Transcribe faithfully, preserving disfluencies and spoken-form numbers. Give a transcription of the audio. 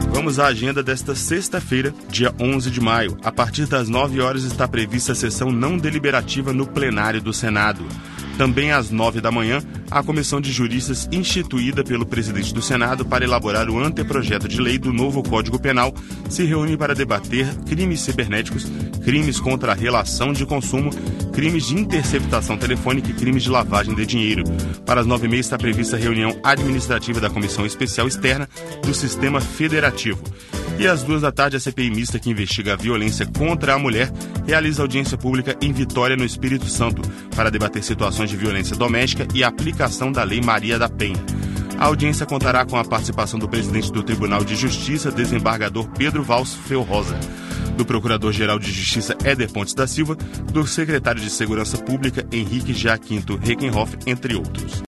Vamos à agenda desta sexta-feira, dia onze de maio. A partir das nove horas está prevista a sessão não deliberativa no plenário do Senado. Também às nove da manhã, a comissão de juristas instituída pelo presidente do Senado para elaborar o anteprojeto de lei do novo Código Penal se reúne para debater crimes cibernéticos, crimes contra a relação de consumo, crimes de interceptação telefônica e crimes de lavagem de dinheiro. Para as nove e meia está prevista a reunião administrativa da Comissão Especial Externa do Sistema Federativo. E às duas da tarde, a C P I mista que investiga a violência contra a mulher realiza audiência pública em Vitória, no Espírito Santo, para debater situações de violência doméstica e a aplicação da Lei Maria da Penha. A audiência contará com a participação do presidente do Tribunal de Justiça, desembargador Pedro Valls Felrosa, do Procurador-Geral de Justiça Éder Pontes da Silva, do secretário de Segurança Pública Henrique Jaquinto Reckenhoff, entre outros.